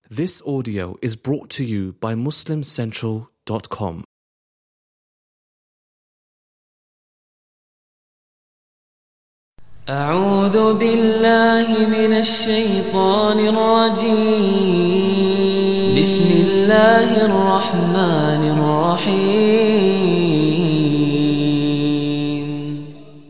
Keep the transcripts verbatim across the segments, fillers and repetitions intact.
This audio is brought to you by muslim central dot com. أعوذ بالله من الشيطان الرجيم بسم الله الرحمن الرحيم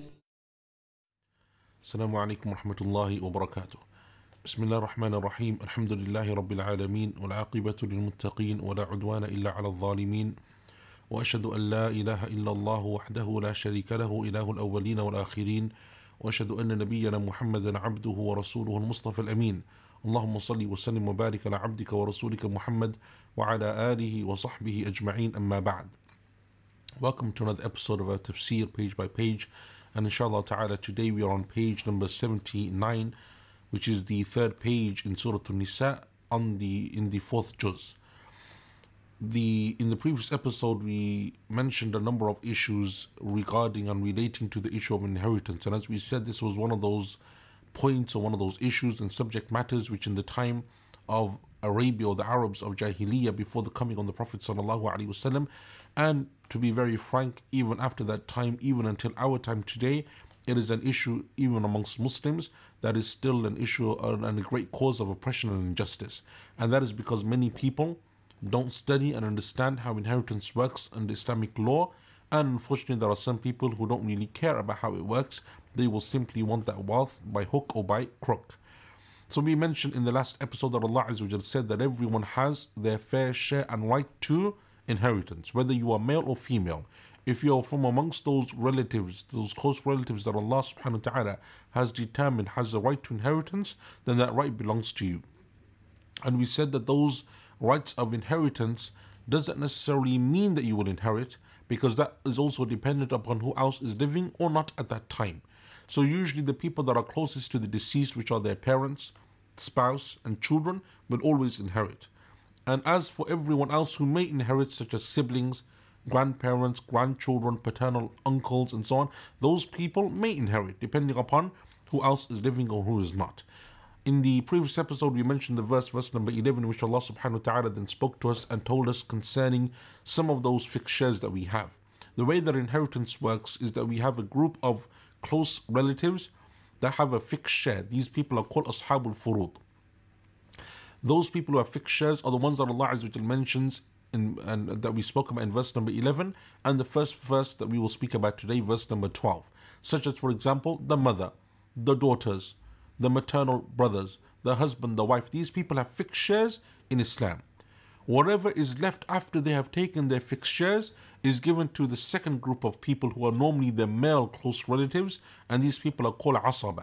السلام عليكم ورحمة الله وبركاته. بسم الله الرحمن الرحيم. الحمد لله رب العالمين والعاقبة للمتقين ولا عدوان إلا على الظالمين وأشهد أن لا إله إلا الله وحده لا شريك له إله الأولين والآخرين وأشهد أن نبينا محمدا عبده ورسوله المصطفى الأمين. اللهم صل وسلم وبارك على عبدك ورسولك محمد وعلى آله وصحبه أجمعين. أما بعد. Welcome to another episode of our tafsir page by page, and inshallah ta'ala today we are on page number seventy-nine, which is the third page in Surah An-Nisa on the in the fourth juz. The in the previous episode we mentioned a number of issues regarding and relating to the issue of inheritance, and as we said, this was one of those points or one of those issues and subject matters which in the time of Arabia or the Arabs of Jahiliyyah before the coming of the Prophet sallallahu alaihi wasallam, and to be very frank, even after that time, even until our time today, it is an issue even amongst Muslims that is still an issue and a great cause of oppression and injustice. And that is because many people don't study and understand how inheritance works under Islamic law, and unfortunately there are some people who don't really care about how it works. They will simply want that wealth by hook or by crook. So we mentioned in the last episode that Allah Azza wa Jalla said that everyone has their fair share and right to inheritance, whether you are male or female. If you are from amongst those relatives, those close relatives that Allah subhanahu wa ta'ala has determined has the right to inheritance, then that right belongs to you. And we said that those rights of inheritance doesn't necessarily mean that you will inherit, because that is also dependent upon who else is living or not at that time. So usually the people that are closest to the deceased, which are their parents, spouse and children, will always inherit. And as for everyone else who may inherit, such as siblings, grandparents, grandchildren, paternal uncles and so on, those people may inherit depending upon who else is living or who is not. In the previous episode we mentioned the verse, verse number eleven, which Allah subhanahu wa ta'ala then spoke to us and told us concerning some of those fixed shares that we have. The way that inheritance works is that we have a group of close relatives that have a fixed share. These people are called Ashabul Furud. Those people who have fixed shares are the ones that Allah Azza wa Jalla mentions in, and that we spoke about in verse number eleven, and the first verse that we will speak about today, verse number twelve. Such as, for example, the mother, the daughters, the maternal brothers, the husband, the wife. These people have fixed shares in Islam. Whatever is left after they have taken their fixed shares is given to the second group of people who are normally their male close relatives, and these people are called asaba.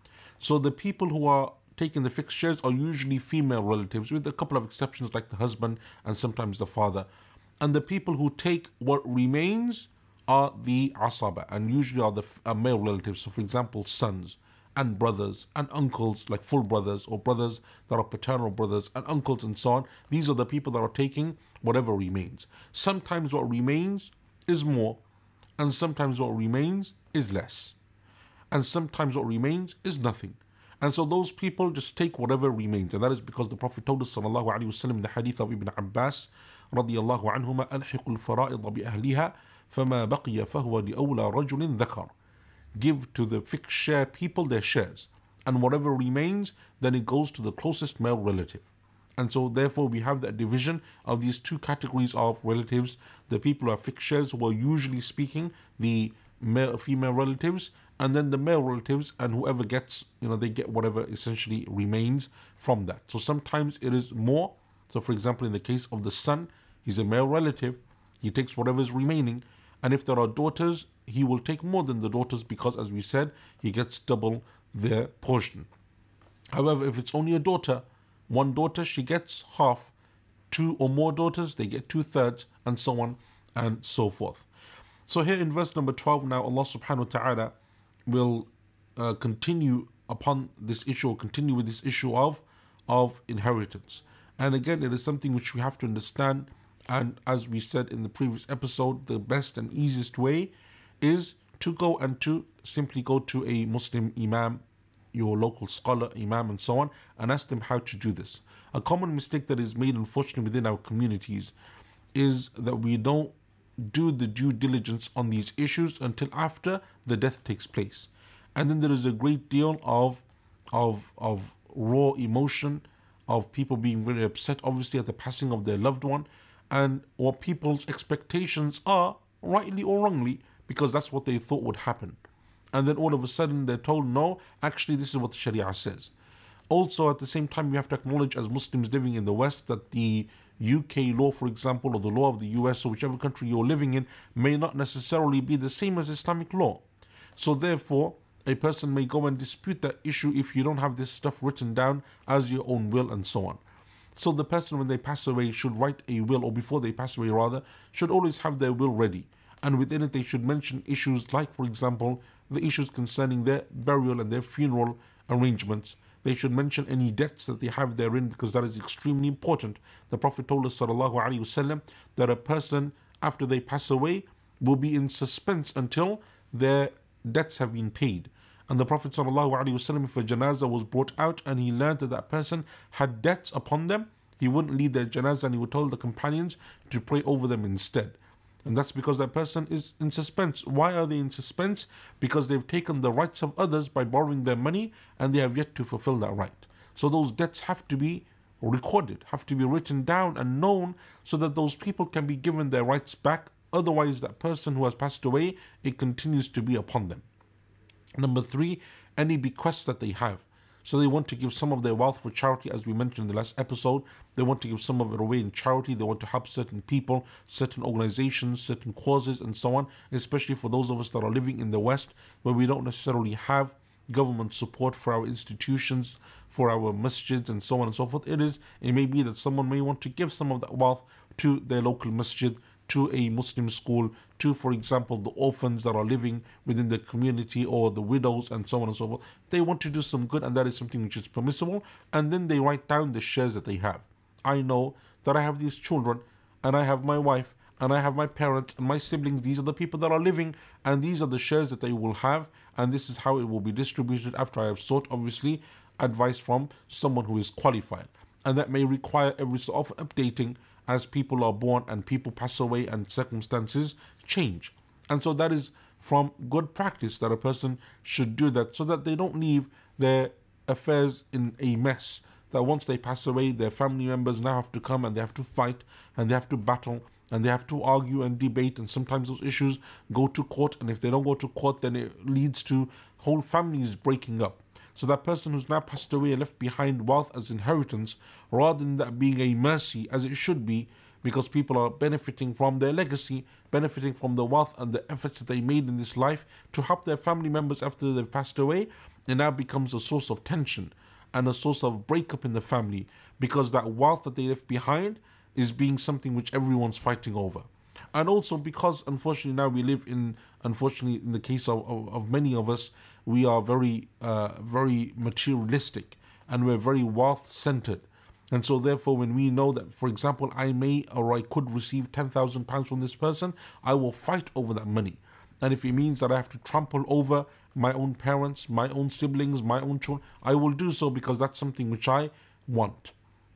So the people who are taking the fixed shares are usually female relatives, with a couple of exceptions like the husband and sometimes the father. And the people who take what remains are the asaba, and usually are the uh, male relatives. So for example, sons and brothers and uncles, like full brothers, or brothers that are paternal brothers and uncles and so on. These are the people that are taking whatever remains. Sometimes what remains is more, and sometimes what remains is less, and sometimes what remains is nothing. And so those people just take whatever remains, and that is because the Prophet told us sallallahu alaihi wasallam in the hadith of Ibn Abbas radiyallahu anhuma, ألحقوا الفرائض بأهلها فما بقي فهو لأولى رجل ذكر. Give to the fixed share people their shares, and whatever remains, then it goes to the closest male relative. And so therefore we have that division of these two categories of relatives: the people who have fixed shares, who are usually speaking the male, female relatives, and then the male relatives, and whoever gets, you know, they get whatever essentially remains from that. So sometimes it is more. So for example, in the case of the son, he's a male relative, he takes whatever is remaining. And if there are daughters, he will take more than the daughters, because as we said, he gets double their portion. However, if it's only a daughter, one daughter, she gets half. Two or more daughters, they get two thirds, and so on and so forth. So here in verse number twelve now, Allah subhanahu wa ta'ala will uh, continue upon this issue, or continue with this issue of, of inheritance. And again, it is something which we have to understand. And as we said in the previous episode, the best and easiest way is to go and to simply go to a Muslim imam, your local scholar, imam and so on, and ask them how to do this. A common mistake that is made, unfortunately, within our communities is that we don't do the due diligence on these issues until after the death takes place. And then there is a great deal of of of raw emotion, of people being very upset, obviously, at the passing of their loved one, and what people's expectations are, rightly or wrongly, because that's what they thought would happen. And then all of a sudden they're told, no, actually this is what the Sharia says. Also, at the same time, we have to acknowledge, as Muslims living in the West, that the U K law, for example, or the law of the U S, or whichever country you're living in, may not necessarily be the same as Islamic law. So therefore, a person may go and dispute that issue if you don't have this stuff written down as your own will and so on. So the person, when they pass away, should write a will, or before they pass away rather, should always have their will ready. And within it they should mention issues like, for example, the issues concerning their burial and their funeral arrangements. They should mention any debts that they have therein, because that is extremely important. The Prophet told us, sallallahu alaihi wasallam, that a person, after they pass away, will be in suspense until their debts have been paid. And the Prophet sallallahu alaihi wasallam, if a janazah was brought out and he learned that that person had debts upon them, he wouldn't lead their janazah, and he would tell the companions to pray over them instead. And that's because that person is in suspense. Why are they in suspense? Because they've taken the rights of others by borrowing their money, and they have yet to fulfill that right. So those debts have to be recorded, have to be written down and known, so that those people can be given their rights back. Otherwise, that person who has passed away, it continues to be upon them. Number three, any bequests that they have. So they want to give some of their wealth for charity, as we mentioned in the last episode. They want to give some of it away in charity. They want to help certain people, certain organizations, certain causes, and so on, especially for those of us that are living in the West, where we don't necessarily have government support for our institutions, for our masjids, and so on and so forth. It is, it may be that someone may want to give some of that wealth to their local masjid, to a Muslim school, to, for example, the orphans that are living within the community, or the widows, and so on and so forth. They want to do some good, and that is something which is permissible. And then they write down the shares that they have. I know that I have these children, and I have my wife, and I have my parents and my siblings. These are the people that are living, and these are the shares that they will have, and this is how it will be distributed, after I have sought, obviously, advice from someone who is qualified. And that may require every so often updating, as people are born and people pass away and circumstances change. And so that is from good practice, that a person should do that, so that they don't leave their affairs in a mess, that once they pass away, their family members now have to come and they have to fight and they have to battle and they have to argue and debate, and sometimes those issues go to court, and if they don't go to court, then it leads to whole families breaking up. So that person who's now passed away and left behind wealth as inheritance, rather than that being a mercy, as it should be, because people are benefiting from their legacy, benefiting from the wealth and the efforts that they made in this life to help their family members after they've passed away, it now becomes a source of tension and a source of breakup in the family, because that wealth that they left behind is being something which everyone's fighting over. And also because, unfortunately, now we live in, unfortunately, in the case of, of, of many of us, we are very, uh, very materialistic, and we're very wealth-centered. And so therefore, when we know that, for example, I may or I could receive ten thousand pounds from this person, I will fight over that money. And if it means that I have to trample over my own parents, my own siblings, my own children, I will do so, because that's something which I want.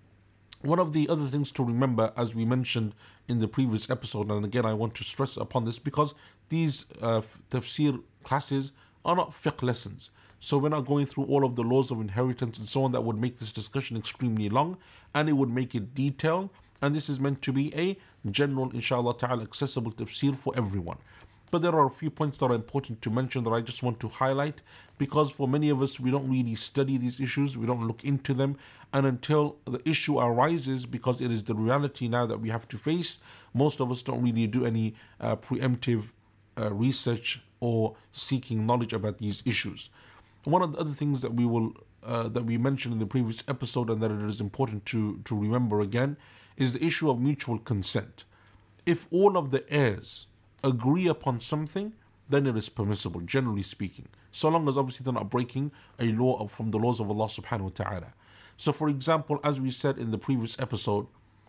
One of the other things to remember, as we mentioned in the previous episode, and again I want to stress upon this, because these uh, tafsir classes are not fiqh lessons. So we're not going through all of the laws of inheritance and so on. That would make this discussion extremely long, and it would make it detailed. And this is meant to be a general, inshallah ta'ala, accessible tafsir for everyone. But there are a few points that are important to mention that I just want to highlight, because for many of us, we don't really study these issues, we don't look into them, and until the issue arises, because it is the reality now that we have to face, most of us don't really do any uh, preemptive uh, research or seeking knowledge about these issues. One of the other things that we will uh, that we mentioned in the previous episode, and that it is important to, to remember again, is the issue of mutual consent. If all of the heirs agree upon something, then it is permissible, generally speaking, so long as obviously they're not breaking a law of, from the laws of Allah subhanahu wa ta'ala. So for example, as we said in the previous episode,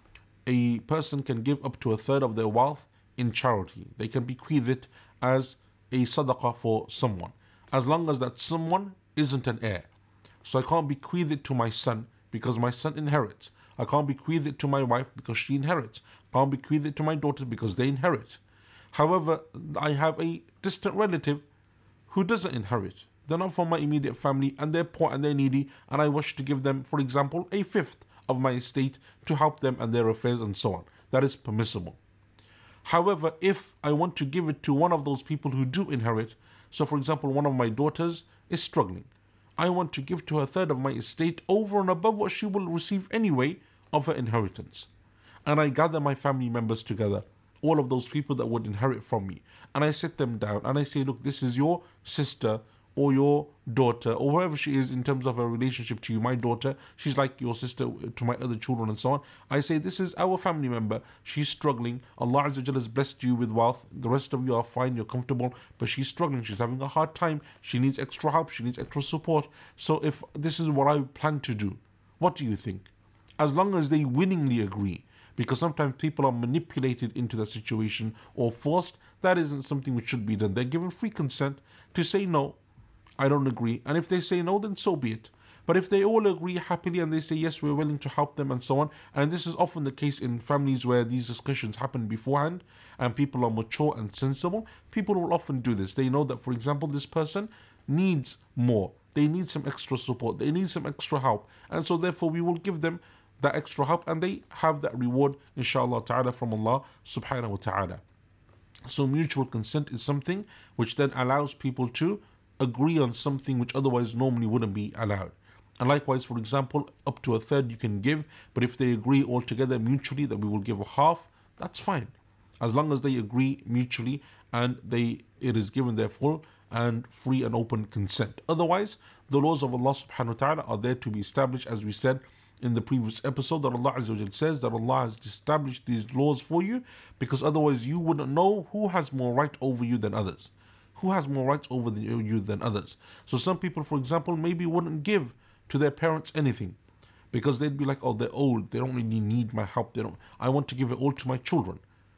a person can give up to a third of their wealth in charity. They can bequeath it as a sadaqah for someone, as long as that someone isn't an heir. So I can't bequeath it to my son, because my son inherits. I can't bequeath it to my wife because she inherits. I can't bequeath it to my daughters because they inherit. However, I have a distant relative who doesn't inherit. They're not from my immediate family and they're poor and they're needy, and I wish to give them, for example, a fifth of my estate to help them and their affairs and so on. That is permissible. However, if I want to give it to one of those people who do inherit, so for example, one of my daughters is struggling, I want to give to her a third of my estate over and above what she will receive anyway of her inheritance. And I gather my family members together, all of those people that would inherit from me, and I sit them down and I say, look, this is your sister or your daughter or whoever she is in terms of her relationship to you. My daughter, she's like your sister to my other children and so on. I say, this is our family member. She's struggling. Allah Azza wa Jalla has blessed you with wealth. The rest of you are fine, you're comfortable, but she's struggling. She's having a hard time. She needs extra help. She needs extra support. So if this is what I plan to do, what do you think? As long as they willingly agree, because sometimes people are manipulated into that situation or forced, that isn't something which should be done. They're given free consent to say, no, I don't agree. And if they say no, then so be it. But if they all agree happily and they say, yes, we're willing to help them and so on, and this is often the case in families where these discussions happen beforehand and people are mature and sensible, people will often do this. They know that, for example, this person needs more. They need some extra support. They need some extra help. And so therefore we will give them that extra help and they have that reward, inshallah ta'ala, from Allah subhanahu wa ta'ala. So mutual consent is something which then allows people to agree on something which otherwise normally wouldn't be allowed. And likewise, for example, up to a third you can give, but if they agree all together mutually that we will give a half, that's fine. As long as they agree mutually and they it is given their full and free and open consent. Otherwise, the laws of Allah subhanahu wa ta'ala are there to be established, as we said in the previous episode, that Allah Azza wa Jal says that Allah has established these laws for you because otherwise you wouldn't know who has more right over you than others. Who has more rights over the, you than others. So some people, for example, maybe wouldn't give to their parents anything because they'd be like, oh, they're old, they don't really need my help, they don't, I want to give it all to my children.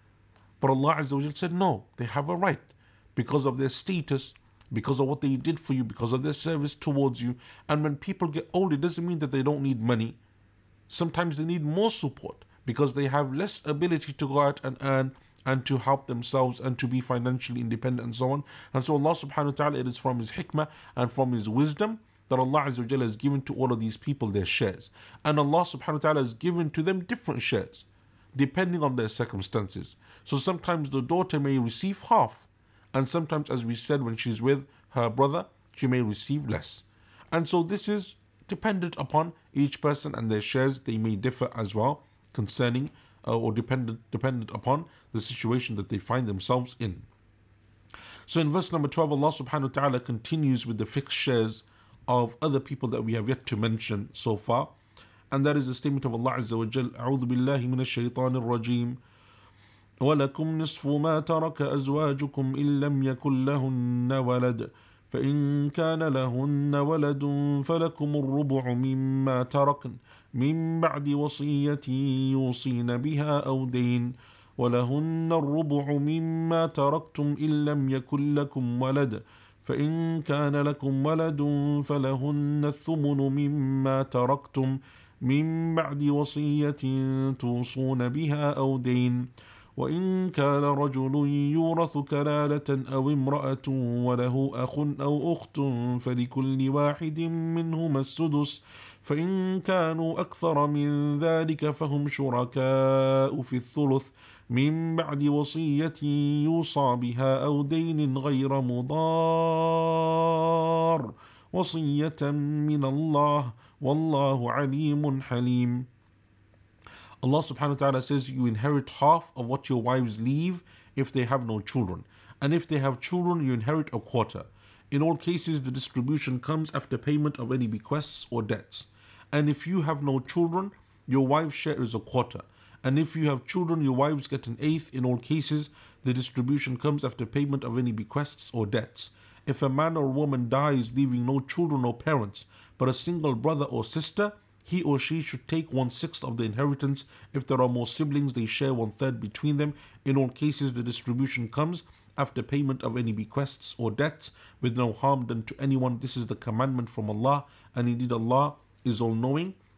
But Allah Azza wa Jal said, no, they have a right because of their status, because of what they did for you, because of their service towards you. And when people get old, it doesn't mean that they don't need money. Sometimes they need more support because they have less ability to go out and earn and to help themselves and to be financially independent and so on. And so Allah subhanahu wa ta'ala, it is from His hikmah and from His wisdom that Allah Azza wa Jalla has given to all of these people their shares. And Allah subhanahu wa ta'ala has given to them different shares depending on their circumstances. So sometimes the daughter may receive half, and sometimes, as we said, when she's with her brother, she may receive less. And so this is dependent upon each person and their shares. They may differ as well concerning uh, or dependent dependent upon the situation that they find themselves in. So in verse number twelve, Allah subhanahu wa ta'ala continues with the fixed shares of other people that we have yet to mention so far. And that is the statement of Allah Azza wa Jal, أعوذ بالله من الشيطان الرجيم ولكم نصف ما ترك أزواجكم إن لم يكن لهن ولد فإن كان لهن ولد فلكم الربع مما تركن من بعد وصية يوصين بها أو دين ولهن الربع مما تركتم إن لم يكن لكم ولد فإن كان لكم ولد فلهن الثمن مما تركتم من بعد وصية توصون بها أو دين وإن كان رجل يورث كلالة أو امرأة وله أخ أو أخت فلكل واحد منهما السدس فإن كانوا أكثر من ذلك فهم شركاء في الثلث من بعد وصية يوصى بها أو دين غير مضار وصية من الله والله عليم حليم. Allah subhanahu wa ta'ala says you inherit half of what your wives leave if they have no children. And if they have children, you inherit a quarter. In all cases, the distribution comes after payment of any bequests or debts. And if you have no children, your wife's share is a quarter. And if you have children, your wives get an eighth. In all cases, the distribution comes after payment of any bequests or debts. If a man or woman dies leaving no children or parents, but a single brother or sister, he or she should take one-sixth of the inheritance. If there are more siblings, they share one-third between them. In all cases, the distribution comes after payment of any bequests or debts with no harm done to anyone. This is the commandment from Allah, and indeed Allah is all-knowing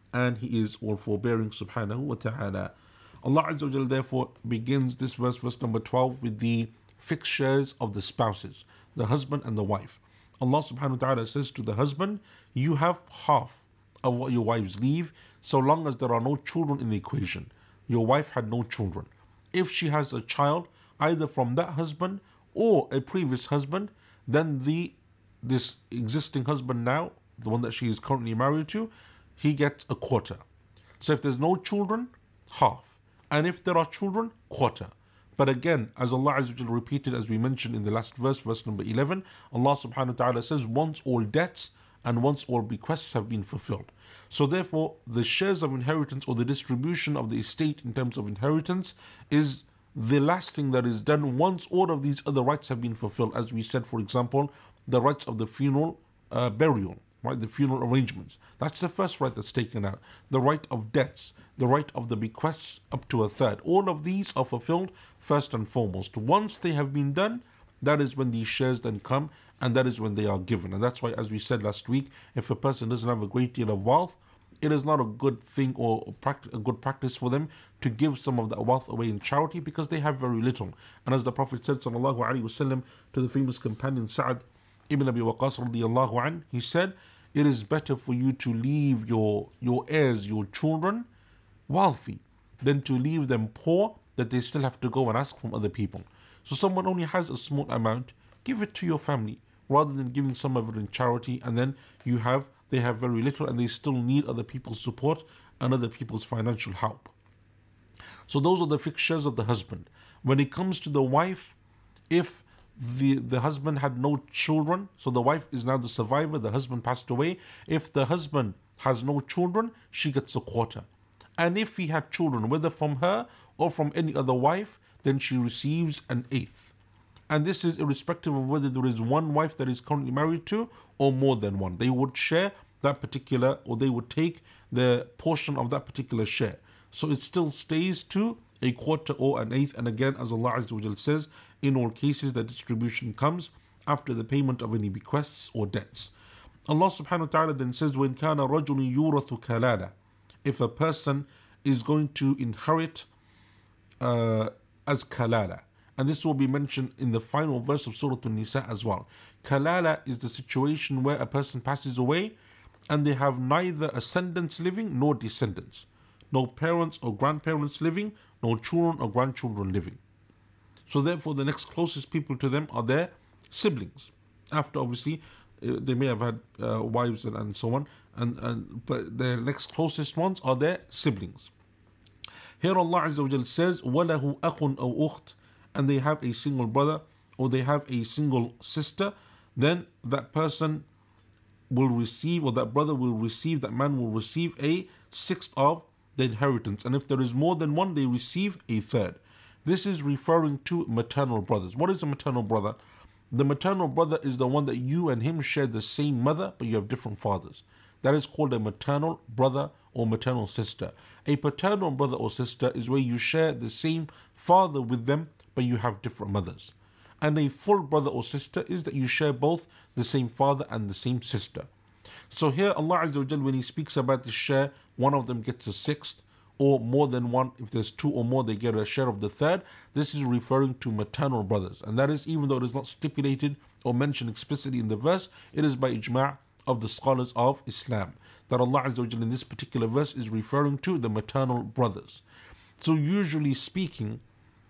and He is all forbearing subhanahu wa ta'ala. Allah Azza wa Jal therefore begins this verse, verse number twelve, with the fixed shares of the spouses, the husband and the wife. Allah subhanahu wa ta'ala says to the husband, you have half of what your wives leave, so long as there are no children in the equation. Your wife had no children. If she has a child, either from that husband or a previous husband, then the this existing husband now, the one that she is currently married to, he gets a quarter. So if there's no children, half. And if there are children, quarter. But again, as Allah Azza wa Jalla repeated, as we mentioned in the last verse, verse number eleven, Allah subhanahu wa ta'ala says, once all debts and once all bequests have been fulfilled. So therefore, the shares of inheritance or the distribution of the estate in terms of inheritance is the last thing that is done once all of these other rights have been fulfilled. As we said, for example, the rights of the funeral uh, burial, right, the funeral arrangements. That's the first right that's taken out. The right of debts, the right of the bequests up to a third. All of these are fulfilled first and foremost. Once they have been done, that is when these shares then come, and that is when they are given. And that's why, as we said last week, if a person doesn't have a great deal of wealth, it is not a good thing or a good practice for them to give some of that wealth away in charity, because they have very little. And as the Prophet said, sallallahu alaihi wasallam, to the famous companion Sa'ad ibn Abi Waqqas radiyallahu anhu, he said, it is better for you to leave your, your heirs, your children, wealthy, than to leave them poor, that they still have to go and ask from other people. So someone only has a small amount, give it to your family, rather than giving some of it in charity, and then you have they have very little and they still need other people's support and other people's financial help. So those are the fixtures of the husband. When it comes to the wife, if the, the husband had no children, so the wife is now the survivor, the husband passed away. If the husband has no children, she gets a quarter. And if he had children, whether from her or from any other wife, then she receives an eighth. And this is irrespective of whether there is one wife that is currently married to or more than one. They would share that particular, or they would take the portion of that particular share. So it still stays to a quarter or an eighth. And again, as Allah Azza wa Jal says, in all cases the distribution comes after the payment of any bequests or debts. Allah subhanahu wa ta'ala then says, وَإِنْ كَانَ رَجُلٌ يُورَثُ كَلَالًا, if a person is going to inherit uh, as kalala. And this will be mentioned in the final verse of Surah An-Nisa as well. Kalala is the situation where a person passes away and they have neither ascendants living nor descendants. No parents or grandparents living, no children or grandchildren living. So therefore the next closest people to them are their siblings. After obviously uh, they may have had uh, wives and, and so on, and, and but their next closest ones are their siblings. Here Allah Azza wa Jal says, وَلَهُ أَخٌ أَوْ أُخْتٌ, and they have a single brother or they have a single sister, then that person will receive, or that brother will receive, that man will receive a sixth of the inheritance. And if there is more than one, they receive a third. This is referring to maternal brothers. What is a maternal brother? The maternal brother is the one that you and him share the same mother, but you have different fathers. That is called a maternal brother or maternal sister. A paternal brother or sister is where you share the same father with them, but you have different mothers. And a full brother or sister is that you share both the same father and the same sister. So here Allah Azza wa Jal, when He speaks about the share, one of them gets a sixth, or more than one, if there's two or more, they get a share of the third. This is referring to maternal brothers. And that is, even though it is not stipulated or mentioned explicitly in the verse, it is by ijma' of the scholars of Islam that Allah Azza wa Jal in this particular verse is referring to the maternal brothers. So usually speaking,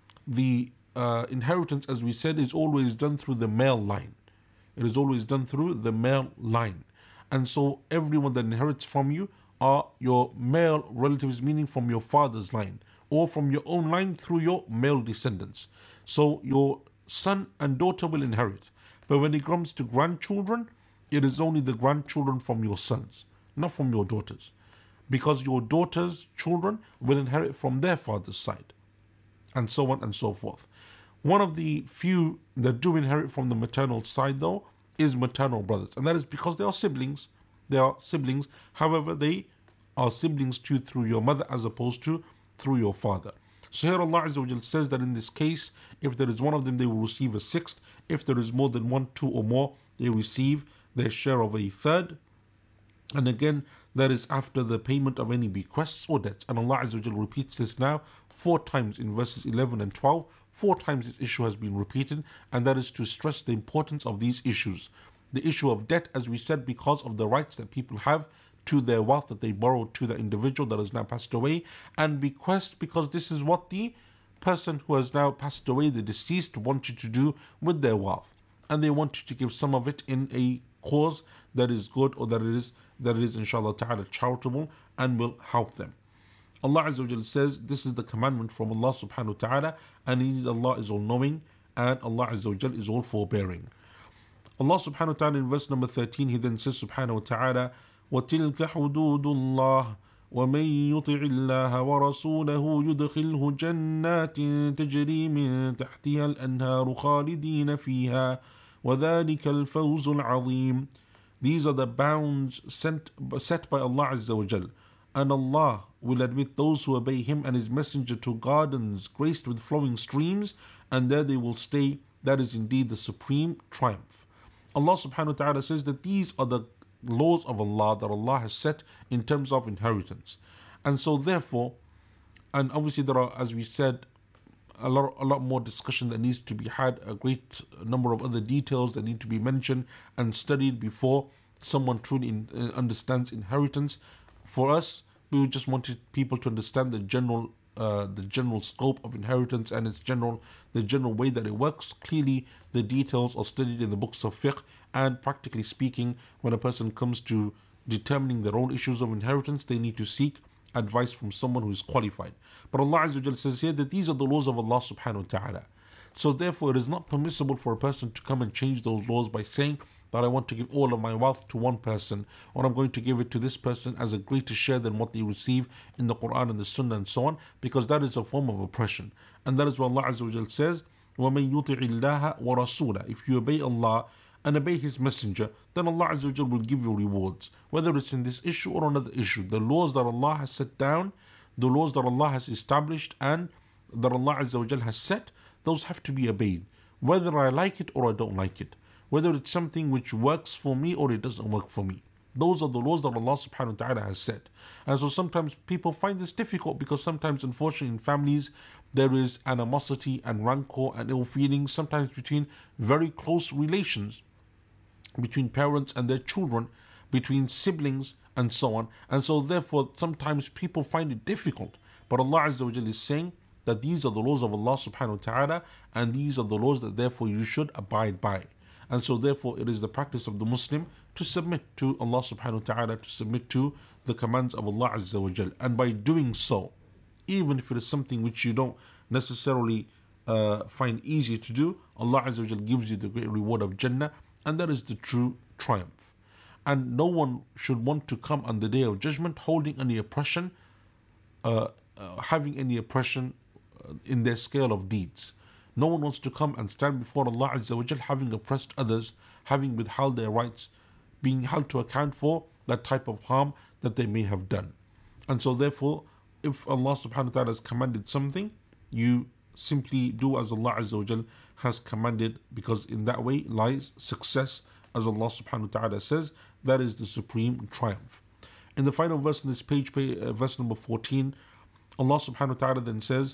the uh, inheritance, as we said, is always done through the male line. It is always done through the male line. And so everyone that inherits from you are your male relatives, meaning from your father's line, or from your own line through your male descendants. So your son and daughter will inherit. But when it comes to grandchildren, it is only the grandchildren from your sons, not from your daughters. Because your daughters' children will inherit from their father's side, and so on and so forth. One of the few that do inherit from the maternal side, though, is maternal brothers. And that is because they are siblings. They are siblings. However, they are siblings to you through your mother as opposed to through your father. So here Allah Azza wa Jal says that in this case, if there is one of them, they will receive a sixth. If there is more than one, two or more, they receive their share of a third. And again, that is after the payment of any bequests or debts. And Allah Azza wa Jal repeats this now four times in verses eleven and twelve. Four times this issue has been repeated, and that is to stress the importance of these issues. The issue of debt, as we said, because of the rights that people have to their wealth that they borrowed to the individual that has now passed away, and bequest because this is what the person who has now passed away, the deceased, wanted to do with their wealth, and they wanted to give some of it in a cause that is good, or that it is that it is inshallah ta'ala charitable and will help them. Allah Azza wa Jal says this is the commandment from Allah subhanahu wa ta'ala, and indeed Allah is all knowing and Allah Azza wa Jal is all forbearing. Allah subhanahu wa ta'ala in verse number thirteen, he then says subhanahu wa ta'ala, وَتِلْكَ حُدُودُ اللَّهِ وَمَن يُطِعِ اللَّهَ وَرَسُولَهُ يُدْخِلْهُ جَنَّاتٍ تَجْرِي مِن تَحْتِهَا الْأَنْهَارُ خَالِدِينَ فِيهَا وَذَلِكَ الْفَوْزُ الْعَظِيمُ. These are the bounds sent, set by Allah Azza wa Jal, and Allah will admit those who obey Him and His Messenger to gardens graced with flowing streams, and there they will stay. That is indeed the supreme triumph. Allah subhanahu wa ta'ala says that these are the laws of Allah that Allah has set in terms of inheritance. And so therefore, and obviously there are, as we said, a lot, a lot more discussion that needs to be had, a great number of other details that need to be mentioned and studied before someone truly in, uh, understands inheritance. For us, we just wanted people to understand the general uh, the general scope of inheritance and its general the general way that it works. Clearly, the details are studied in the books of fiqh, and practically speaking, when a person comes to determining their own issues of inheritance, they need to seek advice from someone who is qualified. But Allah Azza wa Jalla says here that these are the laws of Allah subhanahu wa ta'ala. So therefore, it is not permissible for a person to come and change those laws by saying that I want to give all of my wealth to one person, or I'm going to give it to this person as a greater share than what they receive in the Quran and the Sunnah and so on, because that is a form of oppression. And that is what Allah Azza wa Jalla says, وَمَن يُطِعِ اللَّهَ وَرَسُولَهُ. If you obey Allah and obey His Messenger, then Allah Azza wa Jalla will give you rewards, whether it's in this issue or another issue. The laws that Allah has set down, the laws that Allah has established and that Allah Azza wa Jalla has set, those have to be obeyed, whether I like it or I don't like it, whether it's something which works for me or it doesn't work for me. Those are the laws that Allah subhanahu wa ta'ala has set. And so sometimes people find this difficult, because sometimes unfortunately in families there is animosity and rancor and ill feelings, sometimes between very close relations, between parents and their children, between siblings and so on. And so therefore sometimes people find it difficult. But Allah Azza wa Jalla is saying that these are the laws of Allah subhanahu wa ta'ala, and these are the laws that therefore you should abide by. And so therefore it is the practice of the Muslim to submit to Allah subhanahu wa ta'ala, to submit to the commands of Allah Azza wa Jal. And by doing so, even if it is something which you don't necessarily uh, find easy to do, Allah Azza wa Jal gives you the great reward of Jannah, and that is the true triumph. And no one should want to come on the Day of Judgment holding any oppression, uh, uh, having any oppression uh, in their scale of deeds. No one wants to come and stand before Allah Azza wa Jal having oppressed others, having withheld their rights, being held to account for that type of harm that they may have done. And so therefore, if Allah subhanahu wa ta'ala has commanded something, you simply do as Allah Azza wa Jal has commanded, because in that way lies success, as Allah subhanahu wa ta'ala says, that is the supreme triumph. In the final verse in this page, uh, verse number fourteen, Allah subhanahu wa ta'ala then says,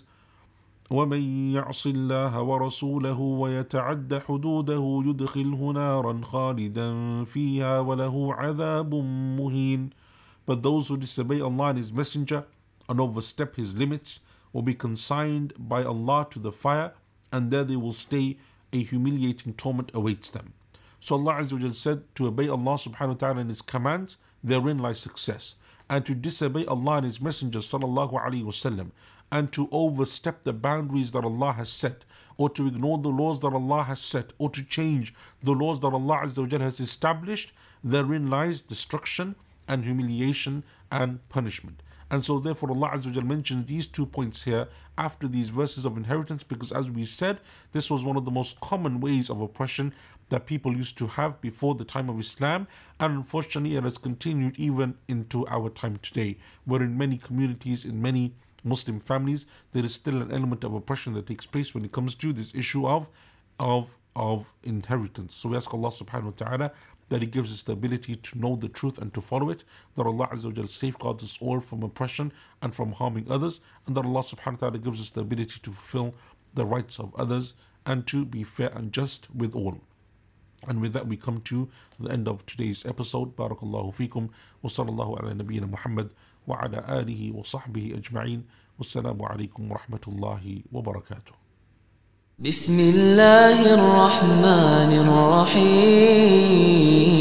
وَمَن يَعْصِ اللَّهَ وَرَسُولَهُ وَيَتَعَدَّ حُدُودَهُ يُدْخِلْهُ نَارًا خَالِدًا فِيهَا وَلَهُ عَذَابٌ مُهِينٌ. But those who disobey Allah and His Messenger and overstep His limits will be consigned by Allah to the fire, and there they will stay. A humiliating torment awaits them. So Allah Azza wa Jalla said, to obey Allah subhanahu wa ta'ala and His commands, therein lies success. And to disobey Allah and His Messenger sallallahu alayhi wa sallam, and to overstep the boundaries that Allah has set, or to ignore the laws that Allah has set, or to change the laws that Allah Azza wa Jalla has established, therein lies destruction and humiliation and punishment. And so therefore Allah Azza wa Jalla mentions these two points here after these verses of inheritance, because as we said, this was one of the most common ways of oppression that people used to have before the time of Islam, and unfortunately it has continued even into our time today, where in many communities, in many Muslim families, there is still an element of oppression that takes place when it comes to this issue of of of inheritance. So we ask Allah subhanahu wa ta'ala that He gives us the ability to know the truth and to follow it, that Allah Azza wa Jal safeguards us all from oppression and from harming others, and that Allah subhanahu wa ta'ala gives us the ability to fulfill the rights of others and to be fair and just with all. And with that we come to the end of today's episode. Barakallahu feekum wa sallallahu ala nabiyyina Muhammad wa ala alihi wa sahbihi ajma'in. Wassalamu alaikum wa rahmatullahi wa barakatuh. بسم الله الرحمن الرحيم